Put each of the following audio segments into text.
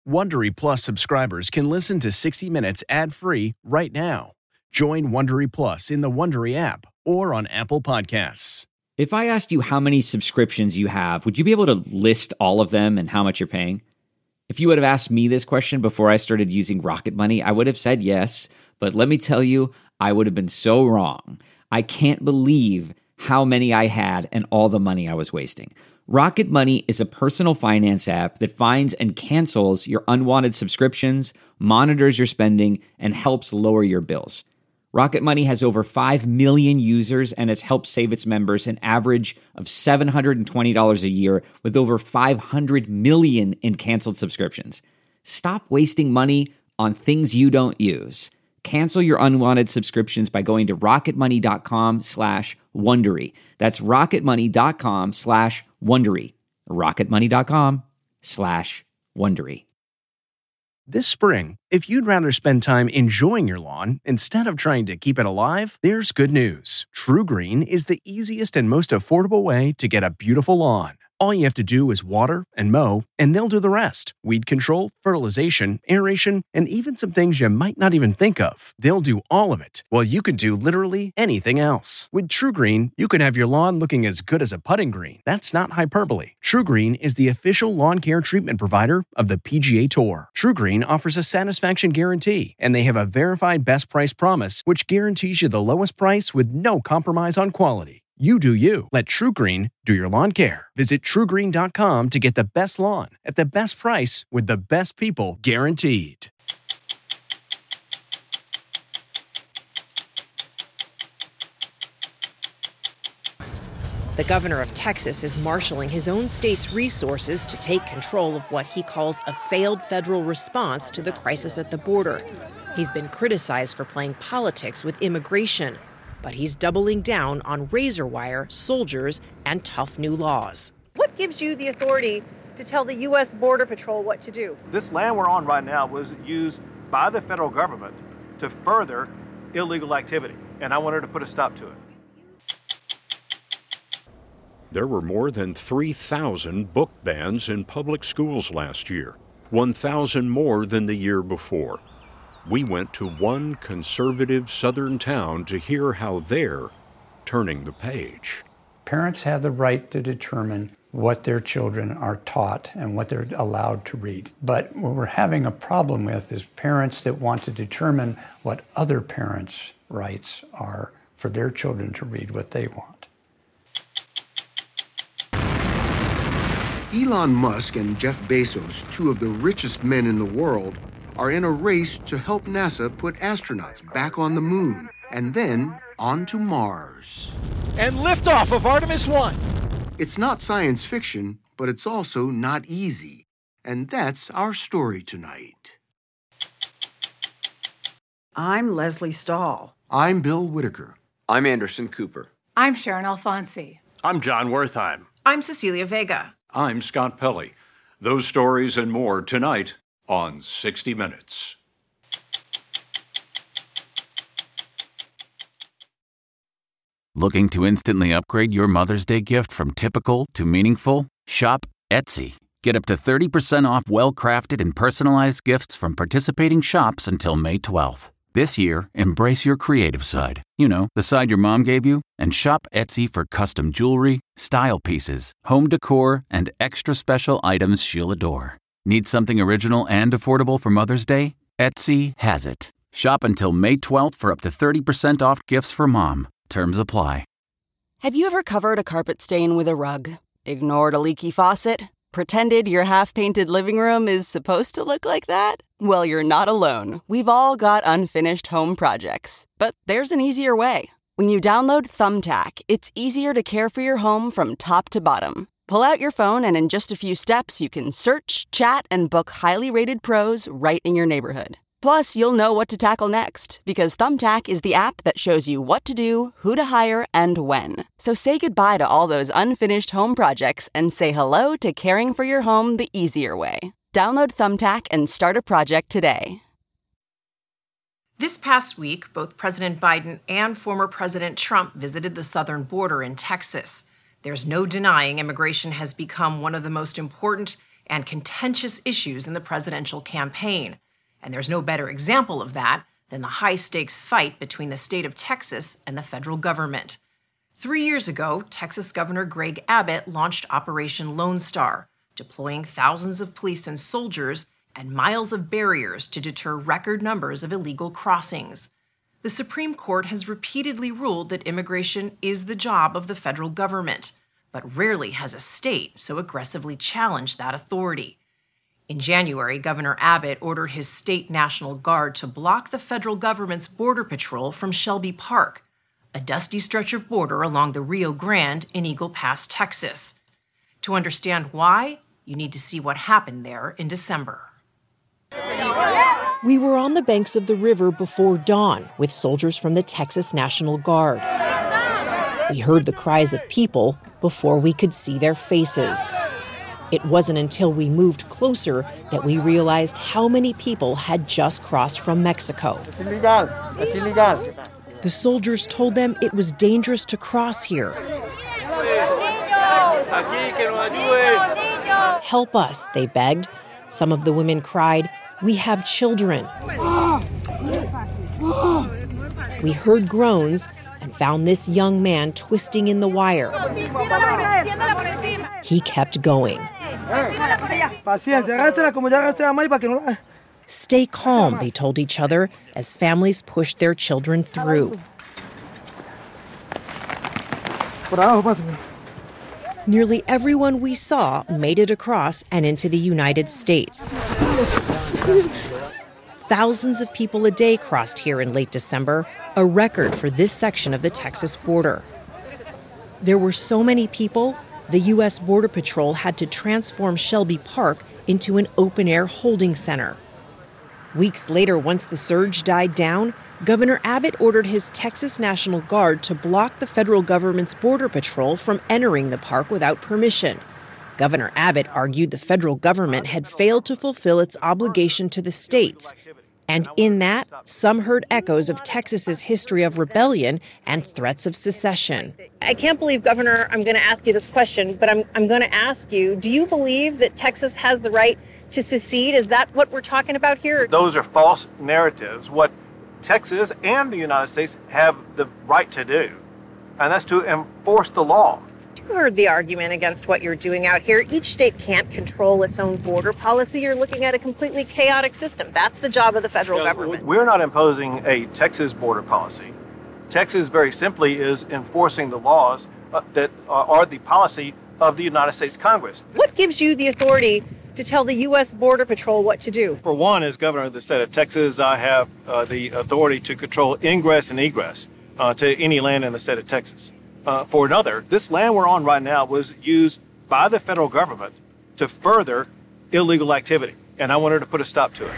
Wondery Plus subscribers can listen to 60 Minutes ad-free right now. Join Wondery Plus in the Wondery app or on Apple Podcasts. If I asked you how many subscriptions you have, would you be able to list all of them and how much you're paying? If you would have asked me this question before I started using Rocket Money, I would have said yes, but let me tell you, I would have been so wrong. I can't believe how many I had and all the money I was wasting. Rocket Money is a personal finance app that finds and cancels your unwanted subscriptions, monitors your spending, and helps lower your bills. Rocket Money has over 5 million users and has helped save its members an average of $720 a year with over 500 million in canceled subscriptions. Stop wasting money on things you don't use. Cancel your unwanted subscriptions by going to rocketmoney.com/Wondery. That's rocketmoney.com/Wondery. rocketmoney.com/Wondery. This spring, if you'd rather spend time enjoying your lawn instead of trying to keep it alive, there's good news. True Green is the easiest and most affordable way to get a beautiful lawn. All you have to do is water and mow, and they'll do the rest. Weed control, fertilization, aeration, and even some things you might not even think of. They'll do all of it, while you can do literally anything else. With True Green, you can have your lawn looking as good as a putting green. That's not hyperbole. True Green is the official lawn care treatment provider of the PGA Tour. True Green offers a satisfaction guarantee, and they have a verified best price promise, which guarantees you the lowest price with no compromise on quality. You do you. Let True Green do your lawn care. Visit TrueGreen.com to get the best lawn at the best price with the best people guaranteed. The governor of Texas is marshaling his own state's resources to take control of what he calls a failed federal response to the crisis at the border. He's been criticized for playing politics with immigration, but he's doubling down on razor wire, soldiers, and tough new laws. What gives you the authority to tell the U.S. Border Patrol what to do? This land we're on right now was used by the federal government to further illegal activity, and I wanted to put a stop to it. There were more than 3,000 book bans in public schools last year, 1,000 more than the year before. We went to one conservative southern town to hear how they're turning the page. Parents have the right to determine what their children are taught and what they're allowed to read. But what we're having a problem with is parents that want to determine what other parents' rights are for their children to read what they want. Elon Musk and Jeff Bezos, two of the richest men in the world, are in a race to help NASA put astronauts back on the moon and then onto Mars. And liftoff of Artemis 1. It's not science fiction, but it's also not easy. And that's our story tonight. I'm Leslie Stahl. I'm Bill Whitaker. I'm Anderson Cooper. I'm Sharon Alfonsi. I'm John Wertheim. I'm Cecilia Vega. I'm Scott Pelley. Those stories and more tonight on 60 Minutes. Looking to instantly upgrade your Mother's Day gift from typical to meaningful? Shop Etsy. Get up to 30% off well-crafted and personalized gifts from participating shops until May 12th. This year, embrace your creative side. You know, the side your mom gave you. And shop Etsy for custom jewelry, style pieces, home decor, and extra special items she'll adore. Need something original and affordable for Mother's Day? Etsy has it. Shop until May 12th for up to 30% off gifts for mom. Terms apply. Have you ever covered a carpet stain with a rug? Ignored a leaky faucet? Pretended your half-painted living room is supposed to look like that? Well, you're not alone. We've all got unfinished home projects. But there's an easier way. When you download Thumbtack, it's easier to care for your home from top to bottom. Pull out your phone and in just a few steps, you can search, chat, and book highly rated pros right in your neighborhood. Plus, you'll know what to tackle next because Thumbtack is the app that shows you what to do, who to hire, and when. So say goodbye to all those unfinished home projects and say hello to caring for your home the easier way. Download Thumbtack and start a project today. This past week, both President Biden and former President Trump visited the southern border in Texas. There's no denying immigration has become one of the most important and contentious issues in the presidential campaign. And there's no better example of that than the high-stakes fight between the state of Texas and the federal government. 3 years ago, Texas Governor Greg Abbott launched Operation Lone Star, deploying thousands of police and soldiers and miles of barriers to deter record numbers of illegal crossings. The Supreme Court has repeatedly ruled that immigration is the job of the federal government, but rarely has a state so aggressively challenged that authority. In January, Governor Abbott ordered his state National Guard to block the federal government's border patrol from Shelby Park, a dusty stretch of border along the Rio Grande in Eagle Pass, Texas. To understand why, you need to see what happened there in December. We were on the banks of the river before dawn with soldiers from the Texas National Guard. We heard the cries of people before we could see their faces. It wasn't until we moved closer that we realized how many people had just crossed from Mexico. It's illegal. It's illegal. The soldiers told them it was dangerous to cross here. Help us, they begged. Some of the women cried, "We have children." We heard groans and found this young man twisting in the wire. He kept going. Stay calm, they told each other as families pushed their children through. Nearly everyone we saw made it across and into the United States. Thousands of people a day crossed here in late December, a record for this section of the Texas border. There were so many people, the U.S. Border Patrol had to transform Shelby Park into an open-air holding center. Weeks later, once the surge died down, Governor Abbott ordered his Texas National Guard to block the federal government's border patrol from entering the park without permission. Governor Abbott argued the federal government had failed to fulfill its obligation to the states. And in that, some heard echoes of Texas's history of rebellion and threats of secession. I can't believe, Governor, I'm going to ask you this question, but I'm going to ask you, do you believe that Texas has the right to secede? Is that what we're talking about here? Those are false narratives. What Texas and the United States have the right to do, and that's to enforce the law. You heard the argument against what you're doing out here. Each state can't control its own border policy. You're looking at a completely chaotic system. That's the job of the federal government. We're not imposing a Texas border policy. Texas very simply is enforcing the laws that are the policy of the United States Congress. What gives you the authority to tell the U.S. Border Patrol what to do? For one, as governor of the state of Texas, I have the authority to control ingress and egress to any land in the state of Texas. For another, this land we're on right now was used by the federal government to further illegal activity, and I wanted to put a stop to it.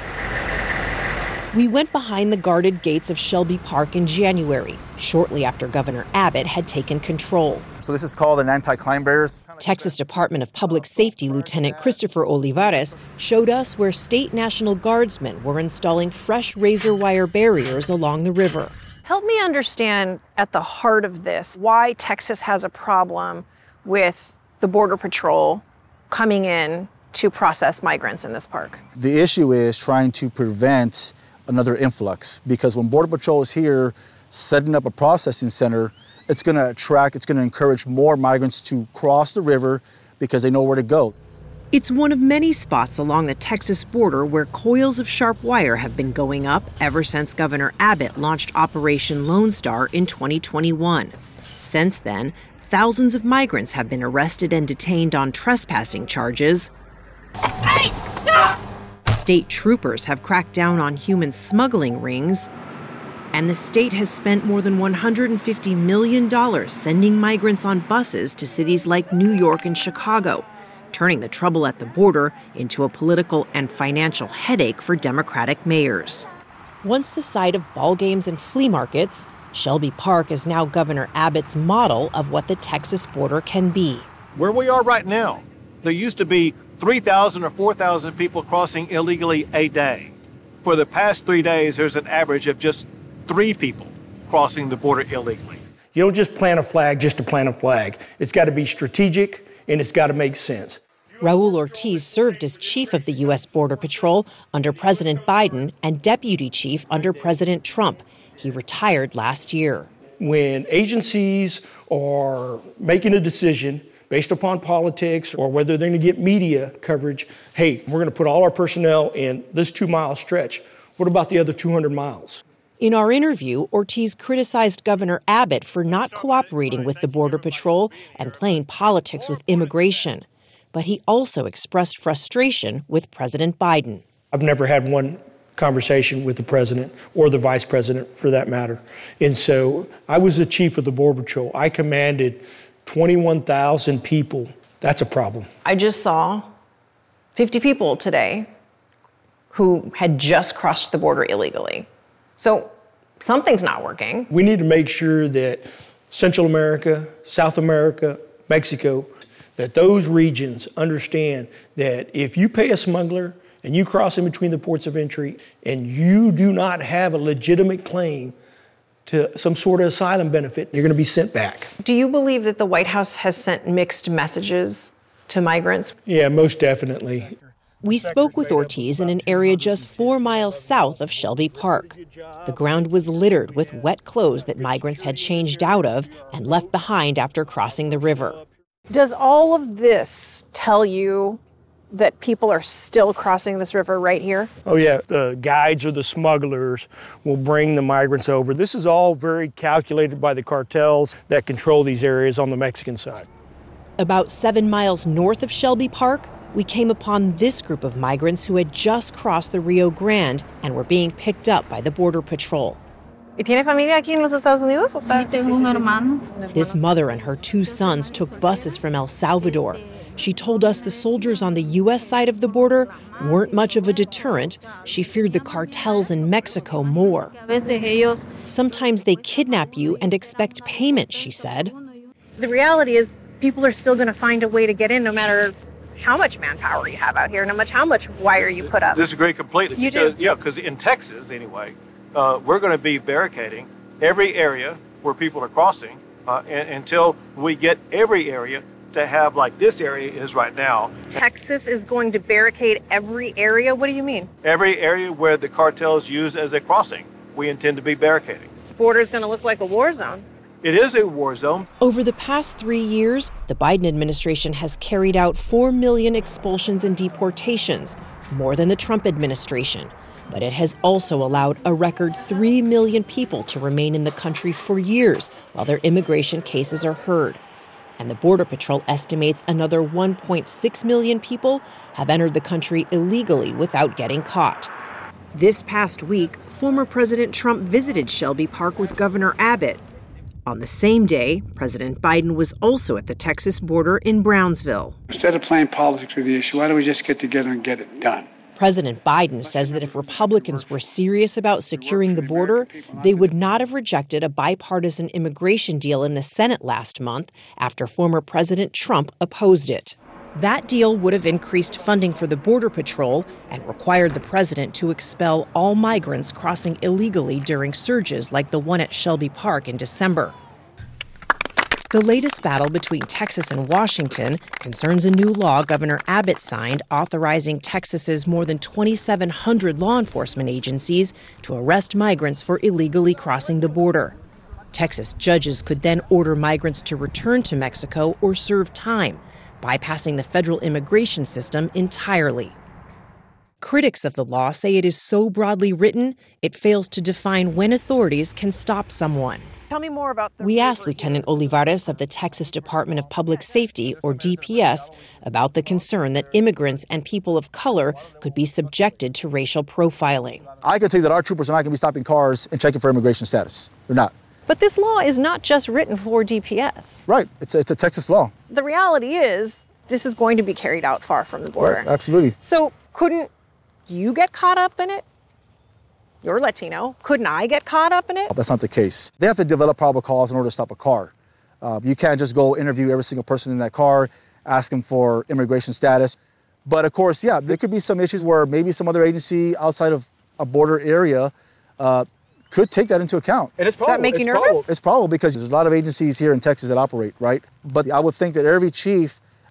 We went behind the guarded gates of Shelby Park in January, shortly after Governor Abbott had taken control. So this is called an anti-climb barriers? Texas Department of Public Safety Lieutenant Christopher Olivares showed us where state National Guardsmen were installing fresh razor wire barriers along the river. Help me understand at the heart of this why Texas has a problem with the Border Patrol coming in to process migrants in this park. The issue is trying to prevent another influx, because when Border Patrol is here setting up a processing center, it's going to attract, it's going to encourage more migrants to cross the river because they know where to go. It's one of many spots along the Texas border where coils of sharp wire have been going up ever since Governor Abbott launched Operation Lone Star in 2021. Since then, thousands of migrants have been arrested and detained on trespassing charges. Hey, stop! State troopers have cracked down on human smuggling rings. And the state has spent more than $150 million sending migrants on buses to cities like New York and Chicago, turning the trouble at the border into a political and financial headache for Democratic mayors. Once the site of ball games and flea markets, Shelby Park is now Governor Abbott's model of what the Texas border can be. Where we are right now, there used to be 3,000 or 4,000 people crossing illegally a day. For the past 3 days, there's an average of just 3 people crossing the border illegally. You don't just plant a flag just to plant a flag. It's got to be strategic and it's got to make sense. Raul Ortiz served as chief of the U.S. Border Patrol under President Biden and deputy chief under President Trump. He retired last year. When agencies are making a decision based upon politics or whether they're going to get media coverage, hey, we're going to put all our personnel in this 2-mile stretch. What about the other 200 miles? In our interview, Ortiz criticized Governor Abbott for not cooperating with the Border Patrol and playing politics with immigration. But he also expressed frustration with President Biden. I've never had one conversation with the president or the vice president for that matter. And so I was the chief of the Border Patrol. I commanded 21,000 people. That's a problem. I just saw 50 people today who had just crossed the border illegally. So something's not working. We need to make sure that Central America, South America, Mexico, that those regions understand that if you pay a smuggler and you cross in between the ports of entry and you do not have a legitimate claim to some sort of asylum benefit, you're going to be sent back. Do you believe that the White House has sent mixed messages to migrants? Yeah, most definitely. We spoke with Ortiz in an area just 4 miles south of Shelby Park. The ground was littered with wet clothes that migrants had changed out of and left behind after crossing the river. Does all of this tell you that people are still crossing this river right here? Oh yeah, the guides or the smugglers will bring the migrants over. This is all very calculated by the cartels that control these areas on the Mexican side. About 7 miles north of Shelby Park, we came upon this group of migrants who had just crossed the Rio Grande and were being picked up by the Border Patrol. ¿Y tiene familia aquí en los Estados Unidos? Sí, tengo un hermano. This mother and her 2 sons took buses from El Salvador. She told us the soldiers on the U.S. side of the border weren't much of a deterrent. She feared the cartels in Mexico more. Sometimes they kidnap you and expect payment, she said. The reality is people are still going to find a way to get in no matter how much manpower you have out here, no matter how much wire you put up. Disagree completely. You do? Yeah, because in Texas, anyway, we're going to be barricading every area where people are crossing until we get every area to have like this area is right now. Texas is going to barricade every area? What do you mean? Every area where the cartels use as a crossing, we intend to be barricading. The border is going to look like a war zone. It is a war zone. Over the past 3 years, the Biden administration has carried out 4 million expulsions and deportations, more than the Trump administration. But it has also allowed a record 3 million people to remain in the country for years while their immigration cases are heard. And the Border Patrol estimates another 1.6 million people have entered the country illegally without getting caught. This past week, former President Trump visited Shelby Park with Governor Abbott. On the same day, President Biden was also at the Texas border in Brownsville. Instead of playing politics with the issue, why don't we just get together and get it done? President Biden says that if Republicans were serious about securing the border, they would not have rejected a bipartisan immigration deal in the Senate last month after former President Trump opposed it. That deal would have increased funding for the Border Patrol and required the president to expel all migrants crossing illegally during surges like the one at Shelby Park in December. The latest battle between Texas and Washington concerns a new law Governor Abbott signed authorizing Texas's more than 2,700 law enforcement agencies to arrest migrants for illegally crossing the border. Texas judges could then order migrants to return to Mexico or serve time, bypassing the federal immigration system entirely. Critics of the law say it is so broadly written, it fails to define when authorities can stop someone. Tell me more about We asked Lieutenant Olivares of the Texas Department of Public Safety, or DPS, about the concern that immigrants and people of color could be subjected to racial profiling. I can tell you that our troopers are not going to be stopping cars and checking for immigration status. They're not. But this law is not just written for DPS. Right. It's a Texas law. The reality is this is going to be carried out far from the border. Right, absolutely. So couldn't you get caught up in it? You're Latino. Couldn't I get caught up in it? That's not the case. They have to develop probable cause in order to stop a car. You can't just go interview every single person in that car, ask them for immigration status. But of course, yeah, there could be some issues where maybe some other agency outside of a border area could take that into account. And it's probable. Does that make you nervous? It's probable because there's a lot of agencies here in Texas that operate, right? But I would think that every chief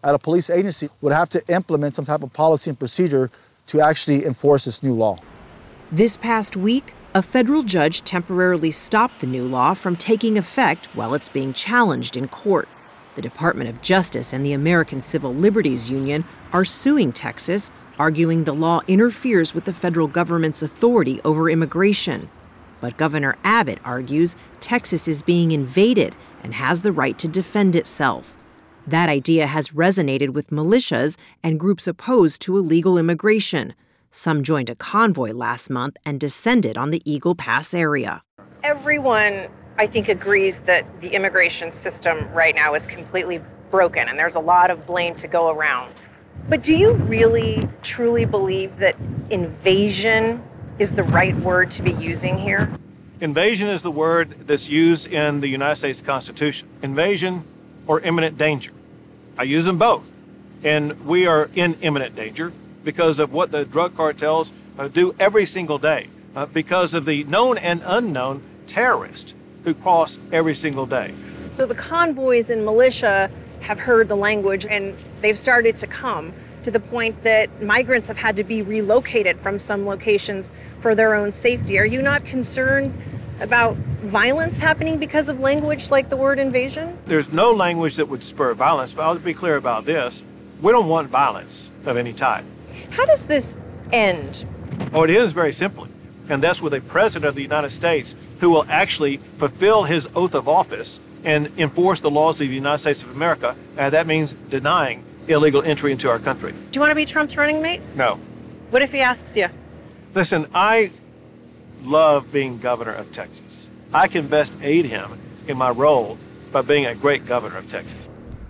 at a police agency would have to implement some type of policy and procedure to actually enforce this new law. This past week, a federal judge temporarily stopped the new law from taking effect while it's being challenged in court. The Department of Justice and the American Civil Liberties Union are suing Texas, arguing the law interferes with the federal government's authority over immigration. But Governor Abbott argues Texas is being invaded and has the right to defend itself. That idea has resonated with militias and groups opposed to illegal immigration. Some joined a convoy last month and descended on the Eagle Pass area. Everyone, I think, agrees that the immigration system right now is completely broken, and there's a lot of blame to go around. But do you really, truly believe that invasion is the right word to be using here? Invasion is the word that's used in the United States Constitution. Invasion or imminent danger. I use them both. And we are in imminent danger because of what the drug cartels do every single day, because of the known and unknown terrorists who cross every single day. So the convoys and militia have heard the language, and they've started to come to the point that migrants have had to be relocated from some locations for their own safety. Are you not concerned about violence happening because of language like the word invasion? There's no language that would spur violence, but I'll be clear about this. We don't want violence of any type. How does this end? Oh, it ends very simply. And that's with a president of the United States who will actually fulfill his oath of office and enforce the laws of the United States of America. And that means denying illegal entry into our country. Do you want to be Trump's running mate? No. What if he asks you? Listen, I love being governor of Texas. I can best aid him in my role by being a great governor of Texas.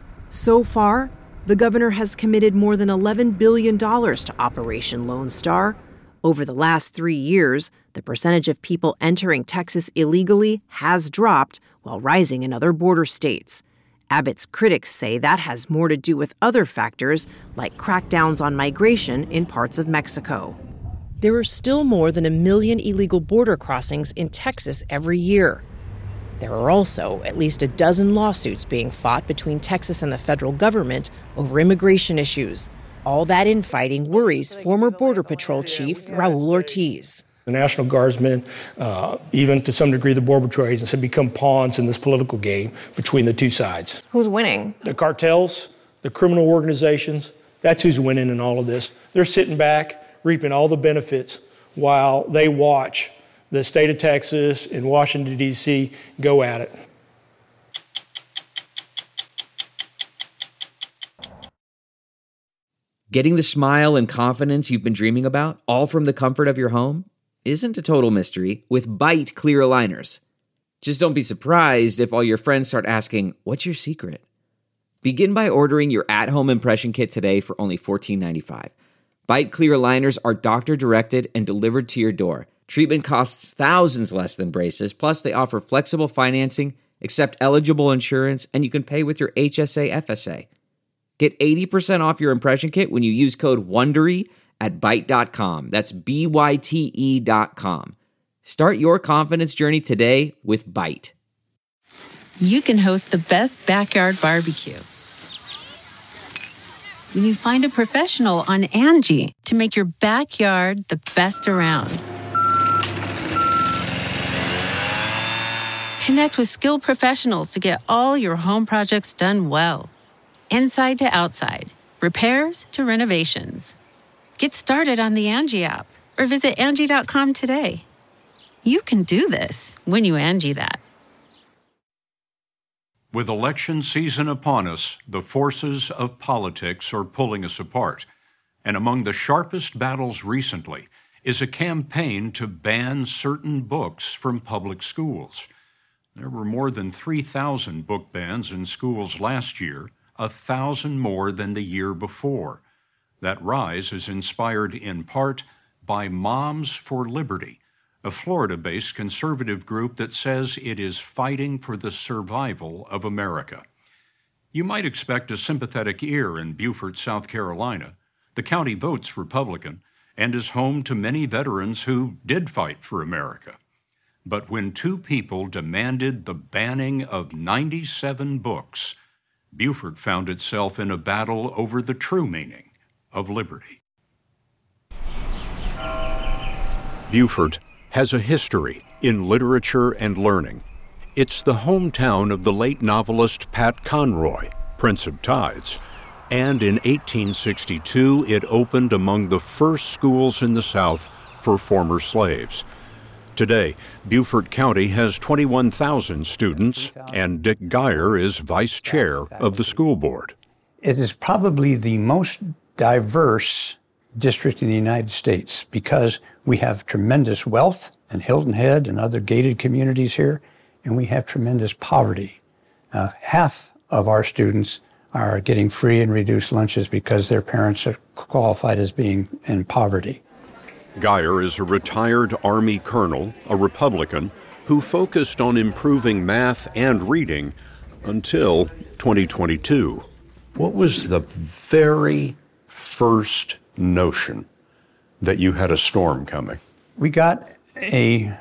So far, the governor has committed more than $11 billion to Operation Lone Star. Over the last 3 years, the percentage of people entering Texas illegally has dropped while rising in other border states. Abbott's critics say that has more to do with other factors like crackdowns on migration in parts of Mexico. There are still more than 1 million illegal border crossings in Texas every year. There are also at least a dozen lawsuits being fought between Texas and the federal government over immigration issues. All that infighting worries former Border Patrol Chief Raul Ortiz. The National Guardsmen, even to some degree the Border Patrol agents, have become pawns in this political game between the two sides. Who's winning? The cartels, the criminal organizations, that's who's winning in all of this. They're sitting back, reaping all the benefits while they watch the state of Texas and Washington, D.C. go at it. Getting the smile and confidence you've been dreaming about, all from the comfort of your home, isn't a total mystery with Byte clear aligners. Just don't be surprised if all your friends start asking, "What's your secret?" Begin by ordering your at-home impression kit today for only $14.95. Byte clear aligners are doctor-directed and delivered to your door. Treatment costs thousands less than braces, plus they offer flexible financing, accept eligible insurance, and you can pay with your HSA FSA. Get 80% off your impression kit when you use code WONDERY at Byte.com. That's BYTE.com. Start your confidence journey today with Byte. You can host the best backyard barbecue when you find a professional on Angie to make your backyard the best around. Connect with skilled professionals to get all your home projects done well. Inside to outside, repairs to renovations. Get started on the Angie app or visit Angie.com today. You can do this when you Angie that. With election season upon us, the forces of politics are pulling us apart. And among the sharpest battles recently is a campaign to ban certain books from public schools. There were more than 3,000 book bans in schools last year, 1,000 more than the year before. That rise is inspired in part by Moms for Liberty, a Florida-based conservative group that says it is fighting for the survival of America. You might expect a sympathetic ear in Beaufort, South Carolina. The county votes Republican and is home to many veterans who did fight for America. But when two people demanded the banning of 97 books, Beaufort found itself in a battle over the true meaning of liberty. Beaufort has a history in literature and learning. It's the hometown of the late novelist Pat Conroy, Prince of Tides, and in 1862 it opened among the first schools in the South for former slaves. Today, Beaufort County has 21,000 students, and Dick Geyer is vice chair of the school board. It is probably the most diverse district in the United States because we have tremendous wealth in Hilton Head and other gated communities here, and we have tremendous poverty. Half of our students are getting free and reduced lunches because their parents are qualified as being in poverty. Geyer is a retired Army colonel, a Republican, who focused on improving math and reading until 2022. What was the very first notion that you had a storm coming? We got an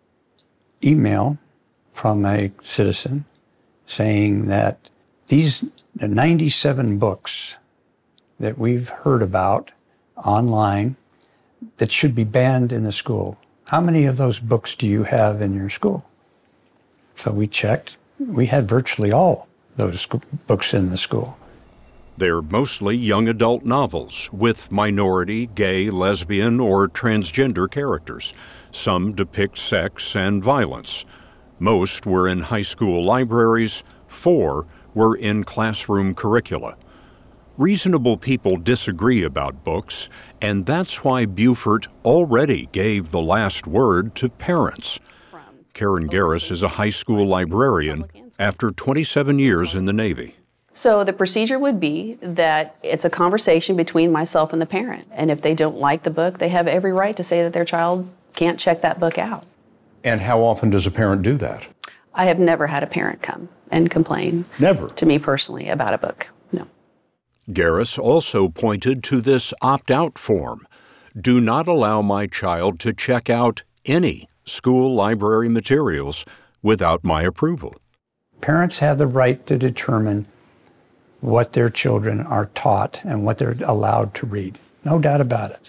email from a citizen saying that these 97 books that we've heard about online that should be banned in the school, how many of those books do you have in your school? So we checked. We had virtually all those books in the school. They're mostly young adult novels with minority, gay, lesbian, or transgender characters. Some depict sex and violence. Most were in high school libraries. 4 were in classroom curricula. Reasonable people disagree about books, and that's why Beaufort already gave the last word to parents. Karen Garris is a high school librarian after 27 years in the Navy. So the procedure would be that it's a conversation between myself and the parent. And if they don't like the book, they have every right to say that their child can't check that book out. And how often does a parent do that? I have never had a parent come and complain Never. to me personally about a book. No. Garris also pointed to this opt-out form. Do not allow my child to check out any school library materials without my approval. Parents have the right to determine what their children are taught and what they're allowed to read. No doubt about it.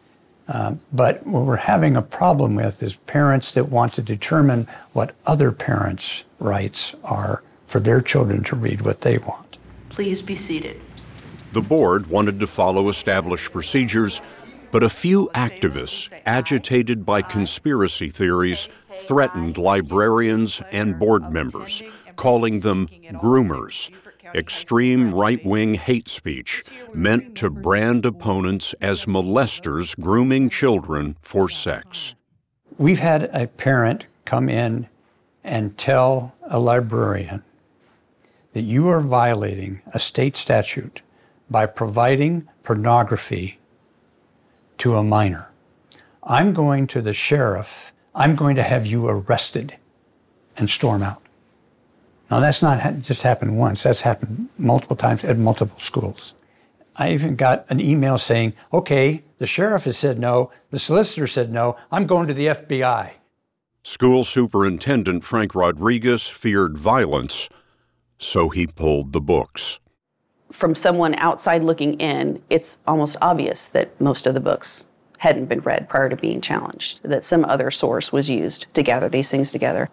But what we're having a problem with is parents that want to determine what other parents' rights are for their children to read what they want. Please be seated. The board wanted to follow established procedures, but a few activists, agitated by conspiracy theories, threatened librarians and board members, calling them groomers, extreme right-wing hate speech meant to brand opponents as molesters grooming children for sex. We've had a parent come in and tell a librarian that you are violating a state statute by providing pornography to a minor. I'm going to the sheriff. I'm going to have you arrested, and storm out. Now, that's not just happened once. That's happened multiple times at multiple schools. I even got an email saying, okay, the sheriff has said no, the solicitor said no, I'm going to the FBI. School Superintendent Frank Rodriguez feared violence, so he pulled the books. From someone outside looking in, it's almost obvious that most of the books hadn't been read prior to being challenged, that some other source was used to gather these things together.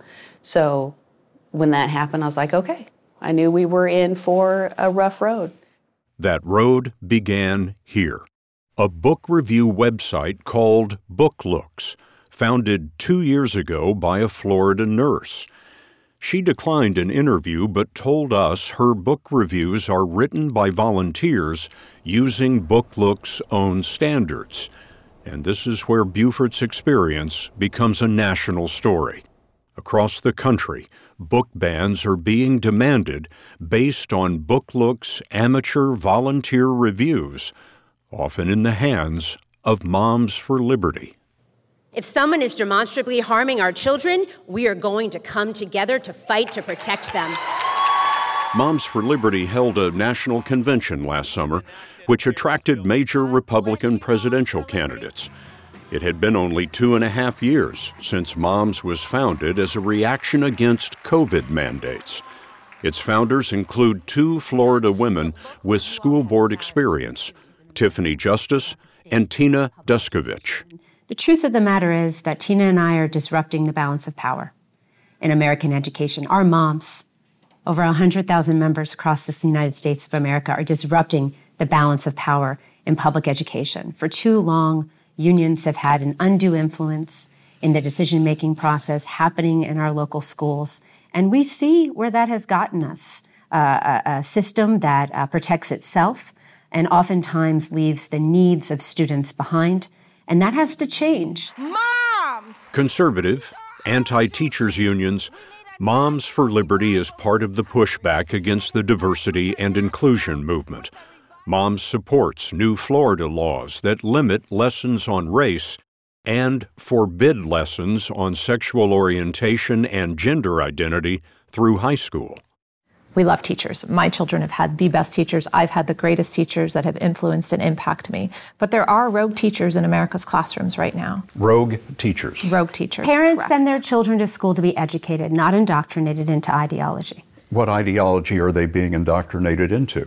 So when that happened, I was like, okay, I knew we were in for a rough road. That road began here, a book review website called BookLooks, founded 2 years ago by a Florida nurse. She declined an interview but told us her book reviews are written by volunteers using BookLooks' own standards. And this is where Beaufort's experience becomes a national story. Across the country, book bans are being demanded based on BookLooks' amateur volunteer reviews, often in the hands of Moms for Liberty. If someone is demonstrably harming our children, we are going to come together to fight to protect them. Moms for Liberty held a national convention last summer, which attracted major Republican presidential candidates. It had been only 2.5 years since Moms was founded as a reaction against COVID mandates. Its founders include 2 Florida women with school board experience, Tiffany Justice and Tina Duskovich. The truth of the matter is that Tina and I are disrupting the balance of power in American education. Our moms, over 100,000 members across the United States of America, are disrupting the balance of power in public education. For too long, unions have had an undue influence in the decision-making process happening in our local schools. And we see where that has gotten us, a system that protects itself and oftentimes leaves the needs of students behind. And that has to change. Moms! Conservative, anti-teachers unions, Moms for Liberty is part of the pushback against the diversity and inclusion movement. Moms supports new Florida laws that limit lessons on race and forbid lessons on sexual orientation and gender identity through high school. We love teachers. My children have had the best teachers. I've had the greatest teachers that have influenced and impacted me. But there are rogue teachers in America's classrooms right now. Rogue teachers. Rogue teachers. Parents send their children to school to be educated, not indoctrinated into ideology. What ideology are they being indoctrinated into?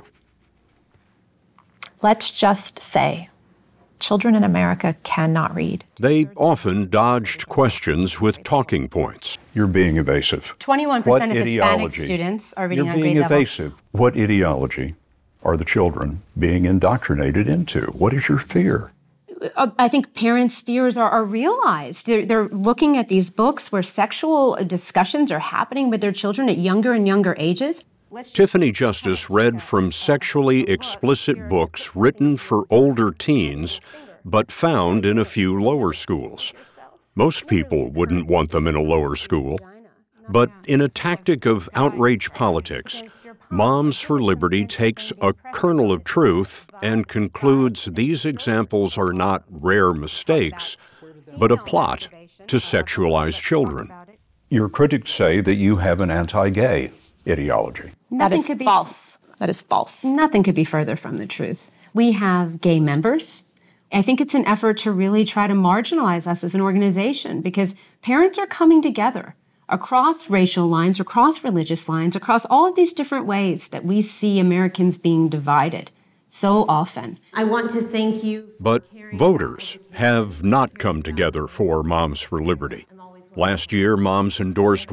Let's just say children in America cannot read. They often dodged questions with talking points. You're being evasive. 21% of Hispanic students are reading on grade level. You're being evasive. What ideology are the children being indoctrinated into? What is your fear? I think parents' fears are realized. They're looking at these books where sexual discussions are happening with their children at younger and younger ages. Tiffany Justice read from sexually explicit books written for older teens, but found in a few lower schools. Most people wouldn't want them in a lower school. But in a tactic of outrage politics, Moms for Liberty takes a kernel of truth and concludes these examples are not rare mistakes, but a plot to sexualize children. Your critics say that you have an anti-gay ideology. That is false. That is false. Nothing could be further from the truth. We have gay members. I think it's an effort to really try to marginalize us as an organization because parents are coming together across racial lines, across religious lines, across all of these different ways that we see Americans being divided so often. I want to thank you. But voters have not come together for Moms for Liberty. Last year, Moms endorsed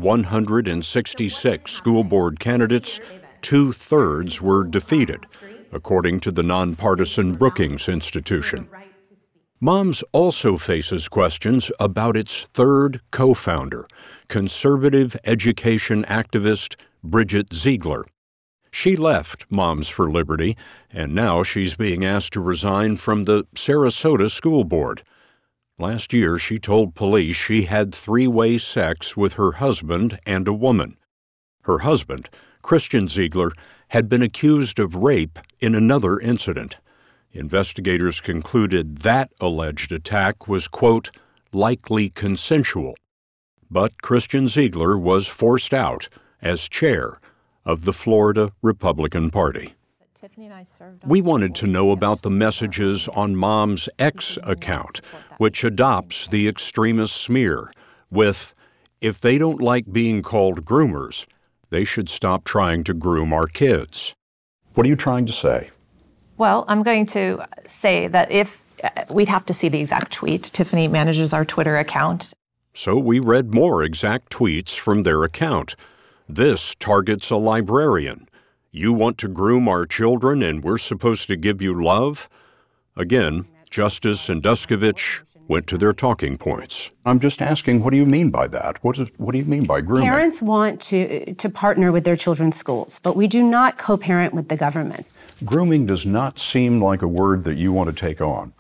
166 school board candidates. 2/3 were defeated, according to the nonpartisan Brookings Institution. Moms also faces questions about its third co-founder, conservative education activist Bridget Ziegler. She left Moms for Liberty, and now she's being asked to resign from the Sarasota School Board. Last year, she told police she had three-way sex with her husband and a woman. Her husband, Christian Ziegler, had been accused of rape in another incident. Investigators concluded that alleged attack was, quote, likely consensual. But Christian Ziegler was forced out as chair of the Florida Republican Party. We wanted to know about the messages on Mom's X account, which adopts the extremist smear with, if they don't like being called groomers, they should stop trying to groom our kids. What are you trying to say? Well, I'm going to say that if we'd have to see the exact tweet. Tiffany manages our Twitter account. So we read more exact tweets from their account. This targets a librarian. You want to groom our children and we're supposed to give you love? Again, Justice and Duskovich went to their talking points. I'm just asking, what do you mean by that? What do you mean by grooming? Parents want to partner with their children's schools, but we do not co-parent with the government. Grooming does not seem like a word that you want to take on.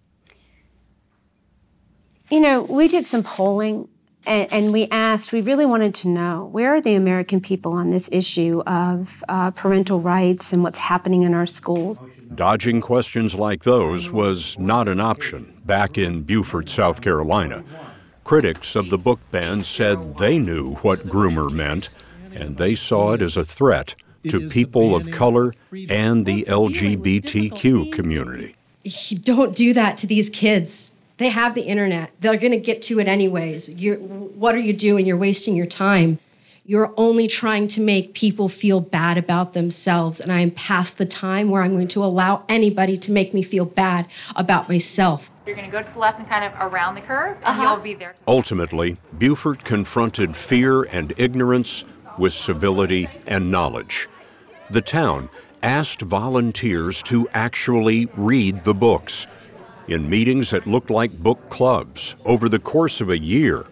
You know, we did some polling and we really wanted to know, where are the American people on this issue of parental rights and what's happening in our schools? Dodging questions like those was not an option back in Beaufort, South Carolina. Critics of the book ban said they knew what groomer meant, and they saw it as a threat to people of color and the LGBTQ community. You don't do that to these kids. They have the internet. They're going to get to it anyways. What are you doing? You're wasting your time. You're only trying to make people feel bad about themselves, and I am past the time where I'm going to allow anybody to make me feel bad about myself. You're going to go to the left and kind of around the curve, and you'll be there. Ultimately, Buford confronted fear and ignorance with civility and knowledge. The town asked volunteers to actually read the books. In meetings that looked like book clubs, over the course of a year,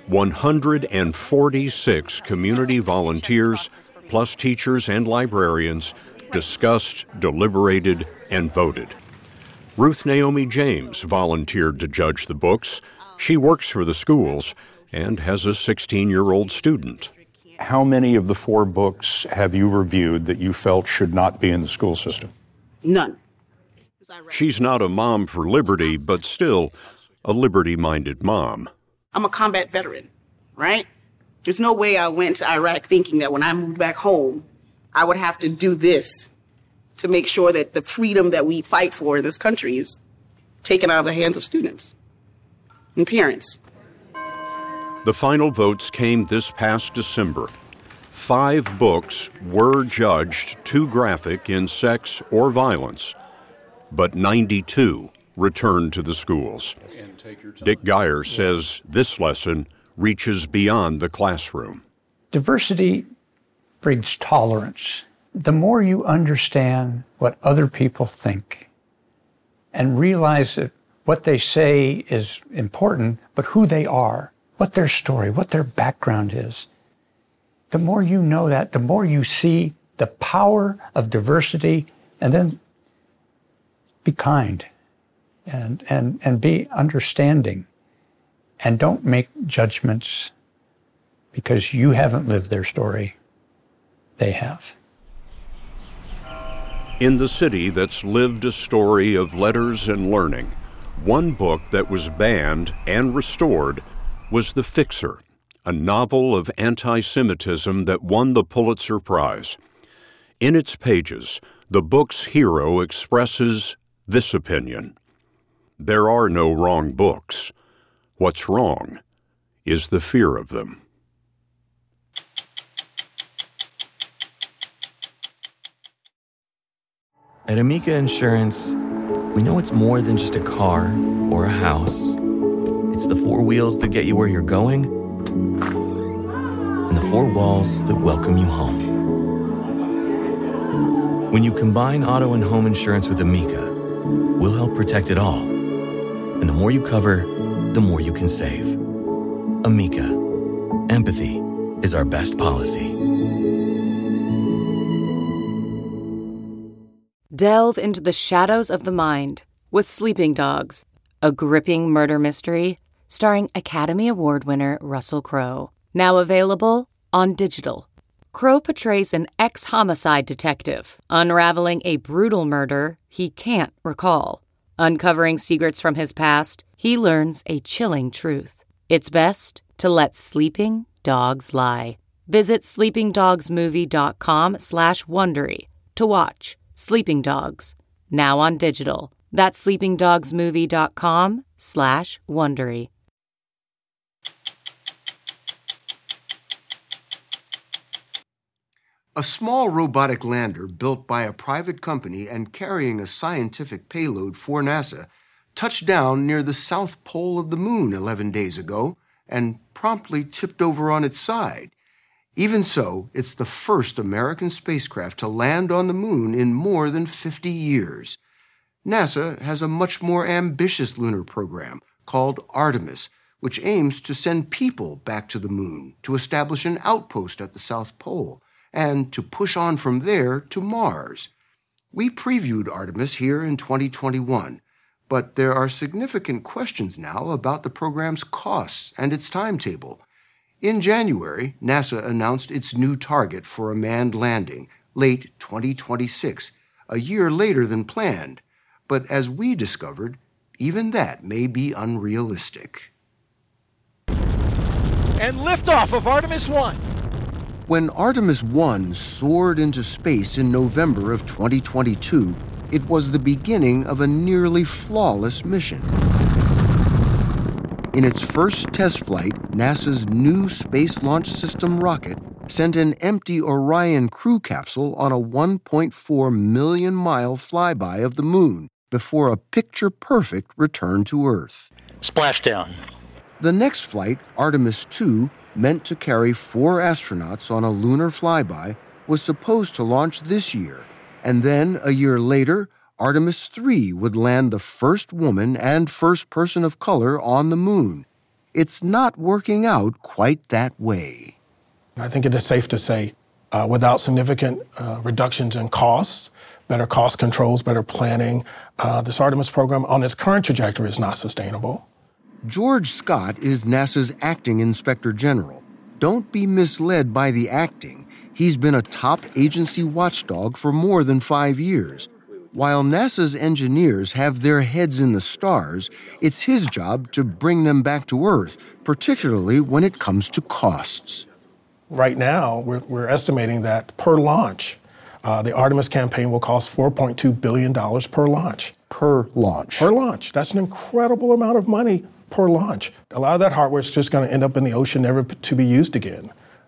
146 community volunteers, plus teachers and librarians, discussed, deliberated, and voted. Ruth Naomi James volunteered to judge the books. She works for the schools and has a 16-year-old student. How many of the 4 books have you reviewed that you felt should not be in the school system? None. She's not a mom for liberty, but still a liberty-minded mom. I'm a combat veteran, right? There's no way I went to Iraq thinking that when I moved back home, I would have to do this to make sure that the freedom that we fight for in this country is taken out of the hands of students and parents. The final votes came this past December. 5 books were judged too graphic in sex or violence, but 92 returned to the schools. Dick Geyer says this lesson reaches beyond the classroom. Diversity breeds tolerance. The more you understand what other people think and realize that what they say is important, but who they are, what their story, what their background is, the more you know that, the more you see the power of diversity, and then be kind and be understanding, and don't make judgments because you haven't lived their story. They have. In the city that's lived a story of letters and learning, one book that was banned and restored was The Fixer, a novel of anti-Semitism that won the Pulitzer Prize. In its pages, the book's hero expresses this opinion: there are no wrong books. What's wrong is the fear of them. At Amica Insurance, we know it's more than just a car or a house. It's the 4 wheels that get you where you're going and the 4 walls that welcome you home. When you combine auto and home insurance with Amica, we'll help protect it all. And the more you cover, the more you can save. Amica. Empathy is our best policy. Delve into the shadows of the mind with Sleeping Dogs, a gripping murder mystery starring Academy Award winner Russell Crowe. Now available on digital. Crowe portrays an ex-homicide detective unraveling a brutal murder he can't recall. Uncovering secrets from his past, he learns a chilling truth. It's best to let sleeping dogs lie. Visit sleepingdogsmovie.com/Wondery to watch Sleeping Dogs, now on digital. That's sleepingdogsmovie.com/Wondery. A small robotic lander built by a private company and carrying a scientific payload for NASA touched down near the south pole of the moon 11 days ago and promptly tipped over on its side. Even so, it's the first American spacecraft to land on the moon in more than 50 years. NASA has a much more ambitious lunar program called Artemis, which aims to send people back to the moon, to establish an outpost at the South Pole, and to push on from there to Mars. We previewed Artemis here in 2021, but there are significant questions now about the program's costs and its timetable. In January, NASA announced its new target for a manned landing, late 2026, a year later than planned. But as we discovered, even that may be unrealistic. And liftoff of Artemis 1. When Artemis 1 soared into space in November of 2022, it was the beginning of a nearly flawless mission. In its first test flight, NASA's new Space Launch System rocket sent an empty Orion crew capsule on a 1.4 million mile flyby of the moon before a picture-perfect return to Earth. Splashdown. The next flight, Artemis II, meant to carry 4 astronauts on a lunar flyby, was supposed to launch this year. And then, a year later, Artemis III would land the first woman and first person of color on the moon. It's not working out quite that way. I think it is safe to say, without significant reductions in costs, better cost controls, better planning, this Artemis program on its current trajectory is not sustainable. George Scott is NASA's acting inspector general. Don't be misled by the acting. He's been a top agency watchdog for more than 5 years. While NASA's engineers have their heads in the stars, it's his job to bring them back to Earth, particularly when it comes to costs. Right now, we're estimating that per launch, the Artemis campaign will cost $4.2 billion per launch. Per launch? Per launch. That's an incredible amount of money per launch. A lot of that hardware is just going to end up in the ocean, never to be used again.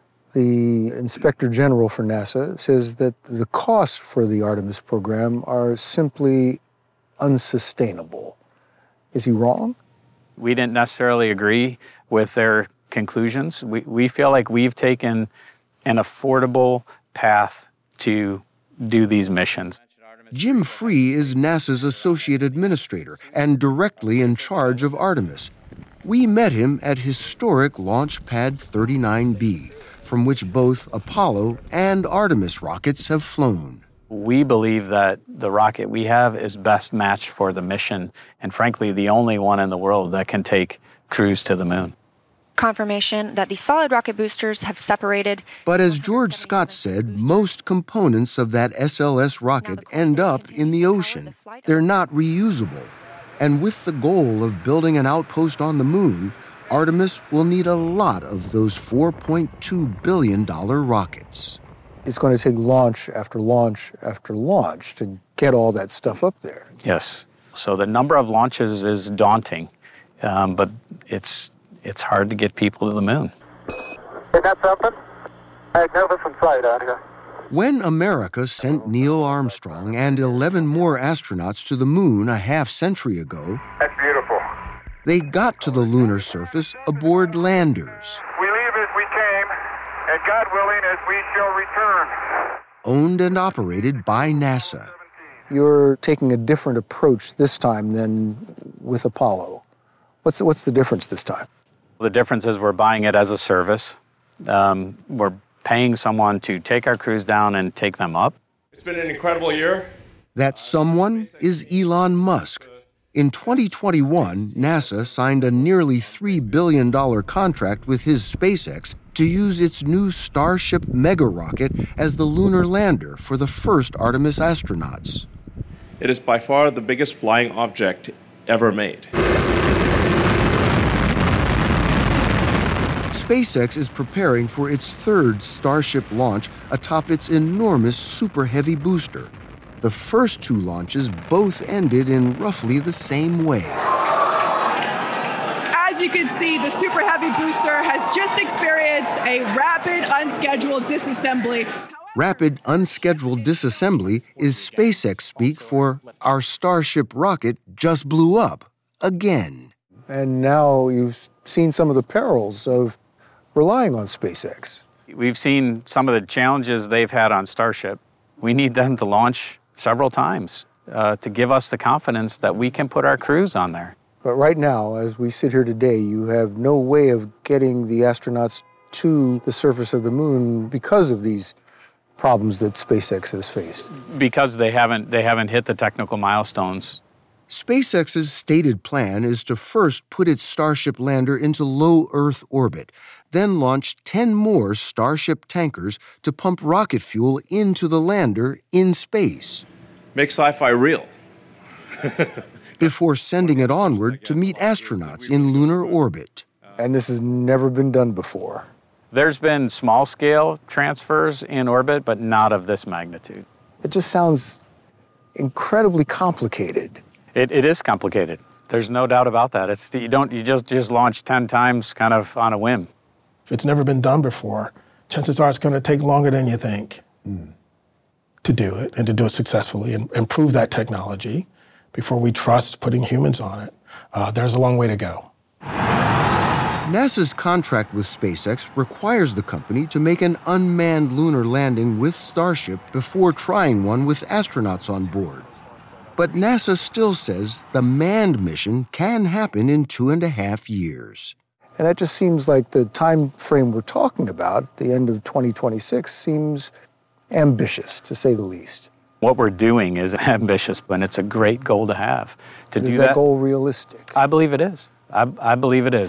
The Inspector General for NASA says that the costs for the Artemis program are simply unsustainable. Is he wrong? We didn't necessarily agree with their conclusions. We feel like we've taken an affordable path to do these missions. Jim Free is NASA's associate administrator and directly in charge of Artemis. We met him at historic Launch Pad 39B, from which both Apollo and Artemis rockets have flown. We believe that the rocket we have is best matched for the mission, and frankly, the only one in the world that can take crews to the moon. Confirmation that the solid rocket boosters have separated. But as George Scott said, most components of that SLS rocket end up in the ocean. They're not reusable. And with the goal of building an outpost on the moon, Artemis will need a lot of those $4.2 billion rockets. It's going to take launch after launch after launch to get all that stuff up there. Yes. So the number of launches is daunting, but it's hard to get people to the moon. Isn't that something? Magnificent sight out here. When America sent Neil Armstrong and 11 more astronauts to the moon a half-century ago, that's beautiful. They got to the lunar surface aboard landers. We leave as we came, and God willing, as we shall return. Owned and operated by NASA. You're taking a different approach this time than with Apollo. What's the difference this time? The difference is we're buying it as a service. We're paying someone to take our crews down and take them up. It's been an incredible year. That someone is Elon Musk. In 2021, NASA signed a nearly $3 billion contract with his SpaceX to use its new Starship mega rocket as the lunar lander for the first Artemis astronauts. It is by far the biggest flying object ever made. SpaceX is preparing for its third Starship launch atop its enormous Super Heavy booster. The first 2 launches both ended in roughly the same way. As you can see, the Super Heavy booster has just experienced a rapid unscheduled disassembly. Rapid unscheduled disassembly is SpaceX speak for our Starship rocket just blew up again. And now you've seen some of the perils of relying on SpaceX. We've seen some of the challenges they've had on Starship. We need them to launch several times to give us the confidence that we can put our crews on there. But right now, as we sit here today, you have no way of getting the astronauts to the surface of the moon because of these problems that SpaceX has faced. Because they haven't hit the technical milestones. SpaceX's stated plan is to first put its Starship lander into low Earth orbit, then launch 10 more Starship tankers to pump rocket fuel into the lander in space. Make sci-fi real. Before sending it onward to meet astronauts in lunar orbit. And this has never been done before. There's been small-scale transfers in orbit, but not of this magnitude. It just sounds incredibly complicated. It is complicated. There's no doubt about that. You just launch 10 times kind of on a whim. If it's never been done before, chances are it's going to take longer than you think to do it and to do it successfully and improve that technology before we trust putting humans on it. There's a long way to go. NASA's contract with SpaceX requires the company to make an unmanned lunar landing with Starship before trying one with astronauts on board. But NASA still says the manned mission can happen in 2.5 years. And that just seems like the time frame we're talking about, the end of 2026, seems ambitious, to say the least. What we're doing is ambitious, but it's a great goal to have. Is that goal realistic? I believe it is. I believe it is.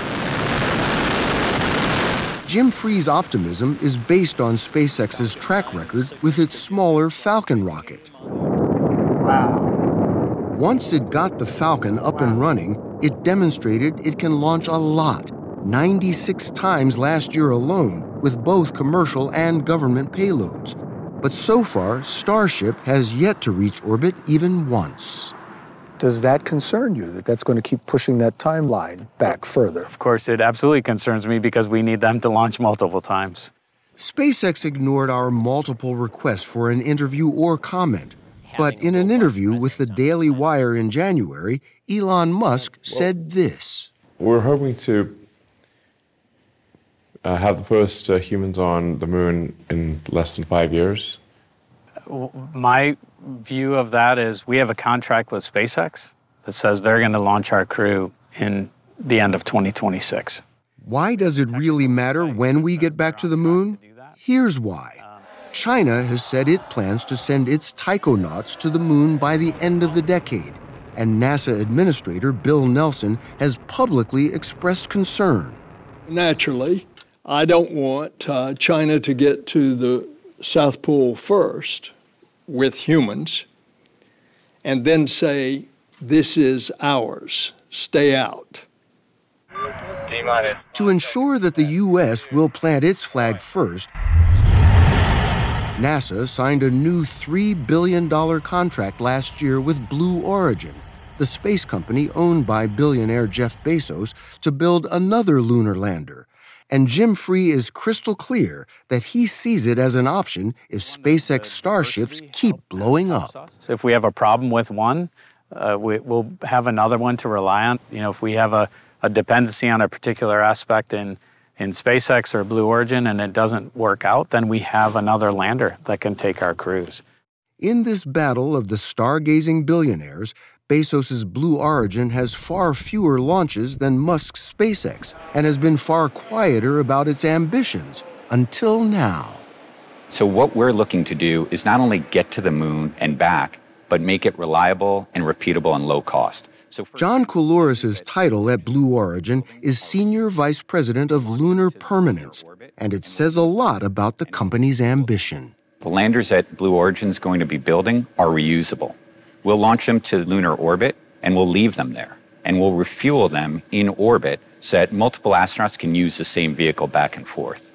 Jim Free's optimism is based on SpaceX's track record with its smaller Falcon rocket. Wow. Once it got the Falcon up and running, it demonstrated it can launch a lot, 96 times last year alone, with both commercial and government payloads. But so far, Starship has yet to reach orbit even once. Does that concern you, that that's going to keep pushing that timeline back further? Of course, it absolutely concerns me because we need them to launch multiple times. SpaceX ignored our multiple requests for an interview or comment. But in an interview with the Daily Wire in January, Elon Musk said this. We're hoping to have the first humans on the moon in less than 5 years. My view of that is we have a contract with SpaceX that says they're going to launch our crew in the end of 2026. Why does it really matter when we get back to the moon? Here's why. China has said it plans to send its taikonauts to the moon by the end of the decade, and NASA Administrator Bill Nelson has publicly expressed concern. Naturally, I don't want China to get to the South Pole first with humans and then say, this is ours, stay out. To ensure that the U.S. will plant its flag first, NASA signed a new $3 billion contract last year with Blue Origin, the space company owned by billionaire Jeff Bezos, to build another lunar lander. And Jim Free is crystal clear that he sees it as an option if SpaceX Starships keep blowing up. So if we have a problem with one, we'll have another one to rely on. You know, if we have a dependency on a particular aspect in SpaceX or Blue Origin and it doesn't work out, then we have another lander that can take our crews. In this battle of the stargazing billionaires, Bezos' Blue Origin has far fewer launches than Musk's SpaceX and has been far quieter about its ambitions until now. So what we're looking to do is not only get to the moon and back, but make it reliable and repeatable and low cost. John Coulouris' title at Blue Origin is Senior Vice President of Lunar Permanence, and it says a lot about the company's ambition. The landers that Blue Origin's going to be building are reusable. We'll launch them to lunar orbit, and we'll leave them there. And we'll refuel them in orbit so that multiple astronauts can use the same vehicle back and forth.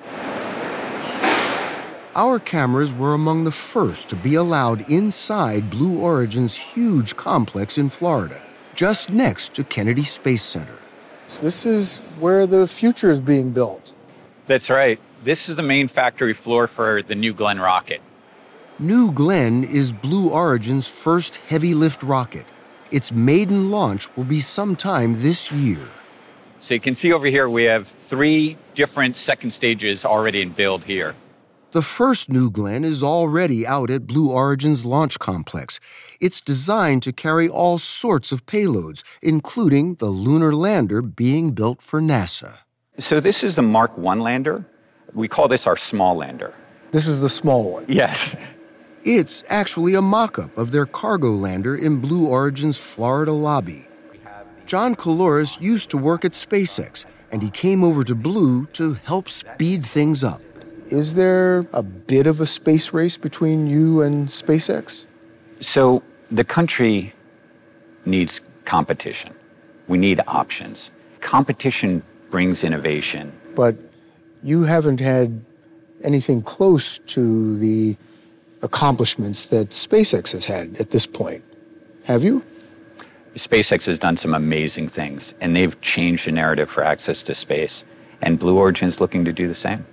Our cameras were among the first to be allowed inside Blue Origin's huge complex in Florida, just next to Kennedy Space Center. So this is where the future is being built. That's right. This is the main factory floor for the New Glenn rocket. New Glenn is Blue Origin's first heavy-lift rocket. Its maiden launch will be sometime this year. So you can see over here we have 3 different second stages already in build here. The first New Glenn is already out at Blue Origin's launch complex. It's designed to carry all sorts of payloads, including the lunar lander being built for NASA. So this is the Mark I lander. We call this our small lander. This is the small one? Yes. It's actually a mock-up of their cargo lander in Blue Origin's Florida lobby. John Coulouris used to work at SpaceX, and he came over to Blue to help speed things up. Is there a bit of a space race between you and SpaceX? So the country needs competition. We need options. Competition brings innovation. But you haven't had anything close to the accomplishments that SpaceX has had at this point, have you? SpaceX has done some amazing things, and they've changed the narrative for access to space, and Blue Origin's looking to do the same.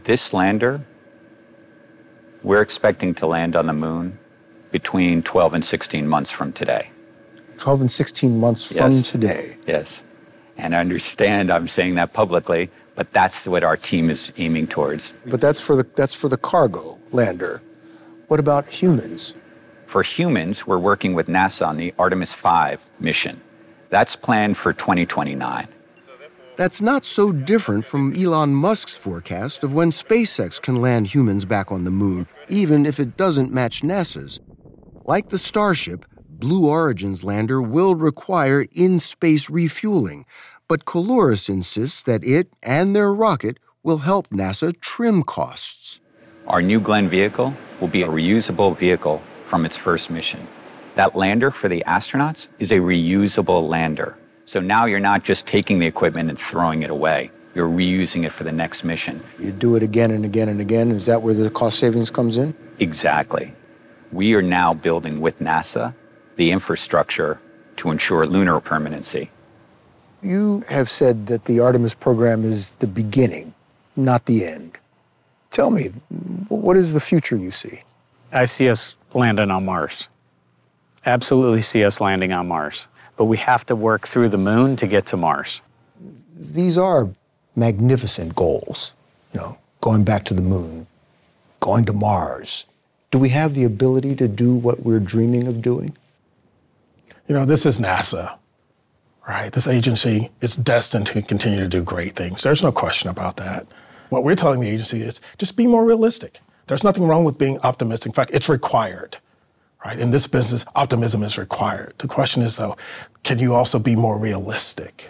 This lander, we're expecting to land on the moon between 12 and 16 months from today. 12 and 16 months from today. Yes. And I understand I'm saying that publicly, but that's what our team is aiming towards. But that's for the cargo lander. What about humans? For humans, we're working with NASA on the Artemis 5 mission. That's planned for 2029. That's not so different from Elon Musk's forecast of when SpaceX can land humans back on the moon, even if it doesn't match NASA's. Like the Starship, Blue Origin's lander will require in-space refueling, but Coluris insists that it and their rocket will help NASA trim costs. Our New Glenn vehicle will be a reusable vehicle from its first mission. That lander for the astronauts is a reusable lander. So now you're not just taking the equipment and throwing it away. You're reusing it for the next mission. You do it again and again and again. Is that where the cost savings comes in? Exactly. We are now building with NASA the infrastructure to ensure lunar permanency. You have said that the Artemis program is the beginning, not the end. Tell me, what is the future you see? I see us landing on Mars. Absolutely see us landing on Mars. But we have to work through the moon to get to Mars. These are magnificent goals, going back to the moon, going to Mars. Do we have the ability to do what we're dreaming of doing? This is NASA, right? This agency is destined to continue to do great things. There's no question about that. What we're telling the agency is just be more realistic. There's nothing wrong with being optimistic. In fact, it's required, right? In this business, optimism is required. The question is, though, can you also be more realistic?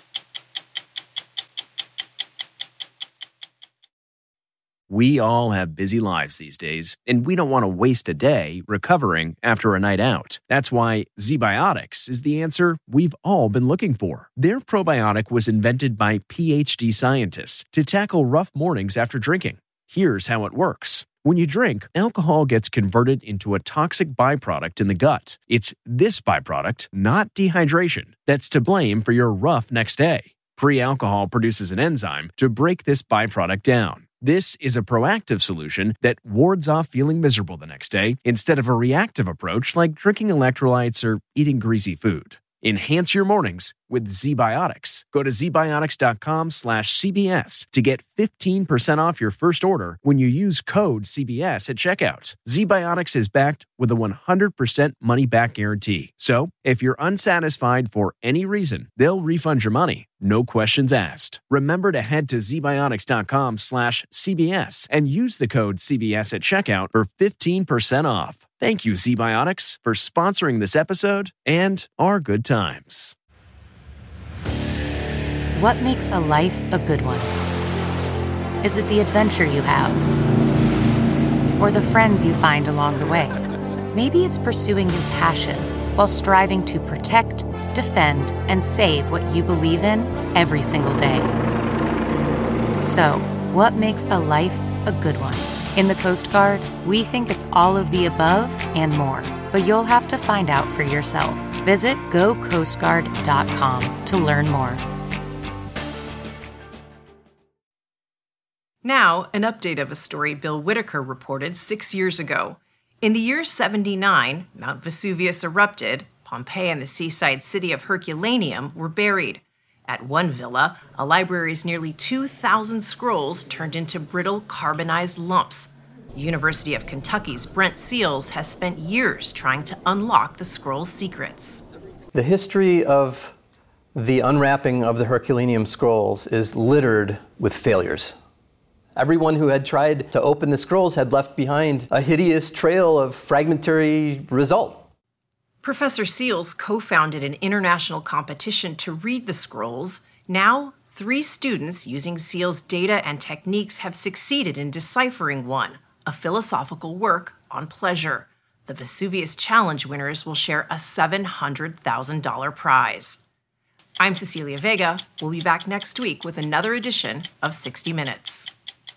We all have busy lives these days, and we don't want to waste a day recovering after a night out. That's why ZBiotics is the answer we've all been looking for. Their probiotic was invented by PhD scientists to tackle rough mornings after drinking. Here's how it works. When you drink, alcohol gets converted into a toxic byproduct in the gut. It's this byproduct, not dehydration, that's to blame for your rough next day. Pre-alcohol produces an enzyme to break this byproduct down. This is a proactive solution that wards off feeling miserable the next day instead of a reactive approach like drinking electrolytes or eating greasy food. Enhance your mornings with ZBiotics. Go to zbiotics.com/CBS to get 15% off your first order when you use code CBS at checkout. ZBiotics is backed with a 100% money-back guarantee. So, if you're unsatisfied for any reason, they'll refund your money. No questions asked. Remember to head to zbiotics.com/CBS and use the code CBS at checkout for 15% off. Thank you, ZBiotics, for sponsoring this episode and our good times. What makes a life a good one? Is it the adventure you have? Or the friends you find along the way? Maybe it's pursuing your passion while striving to protect, defend, and save what you believe in every single day. So, what makes a life a good one? In the Coast Guard, we think it's all of the above and more, but you'll have to find out for yourself. Visit gocoastguard.com to learn more. Now, an update of a story Bill Whitaker reported 6 years ago. In the year 79, Mount Vesuvius erupted. Pompeii and the seaside city of Herculaneum were buried. At one villa, a library's nearly 2,000 scrolls turned into brittle carbonized lumps. The University of Kentucky's Brent Seals has spent years trying to unlock the scrolls' secrets. The history of the unwrapping of the Herculaneum scrolls is littered with failures. Everyone who had tried to open the scrolls had left behind a hideous trail of fragmentary result. Professor Seals co-founded an international competition to read the scrolls. Now, 3 students using Seals' data and techniques have succeeded in deciphering one, a philosophical work on pleasure. The Vesuvius Challenge winners will share a $700,000 prize. I'm Cecilia Vega. We'll be back next week with another edition of 60 Minutes.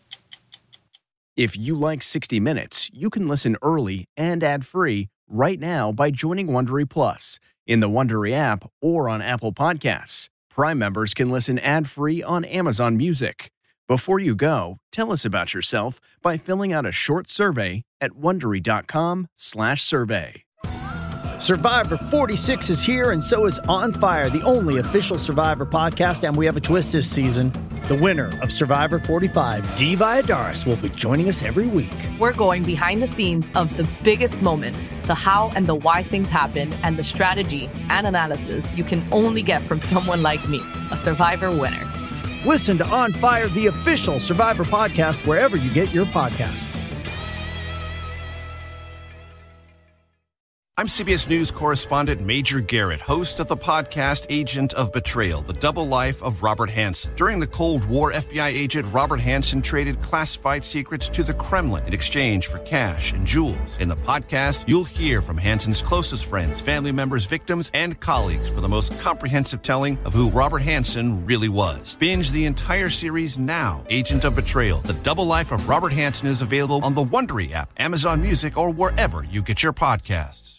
If you like 60 Minutes, you can listen early and ad-free right now by joining Wondery Plus in the Wondery app or on Apple Podcasts. Prime members can listen ad-free on Amazon Music. Before you go, tell us about yourself by filling out a short survey at Wondery.com/survey. Survivor 46 is here, and so is On Fire, the only official Survivor podcast, and we have a twist this season. The winner of Survivor 45, Dee Valladares, will be joining us every week. We're going behind the scenes of the biggest moments, the how and the why things happen, and the strategy and analysis you can only get from someone like me, a Survivor winner. Listen to On Fire, the official Survivor podcast, wherever you get your podcasts. I'm CBS News correspondent Major Garrett, host of the podcast Agent of Betrayal, The Double Life of Robert Hanssen. During the Cold War, FBI agent Robert Hanssen traded classified secrets to the Kremlin in exchange for cash and jewels. In the podcast, you'll hear from Hanssen's closest friends, family members, victims, and colleagues for the most comprehensive telling of who Robert Hanssen really was. Binge the entire series now. Agent of Betrayal, The Double Life of Robert Hanssen is available on the Wondery app, Amazon Music, or wherever you get your podcasts.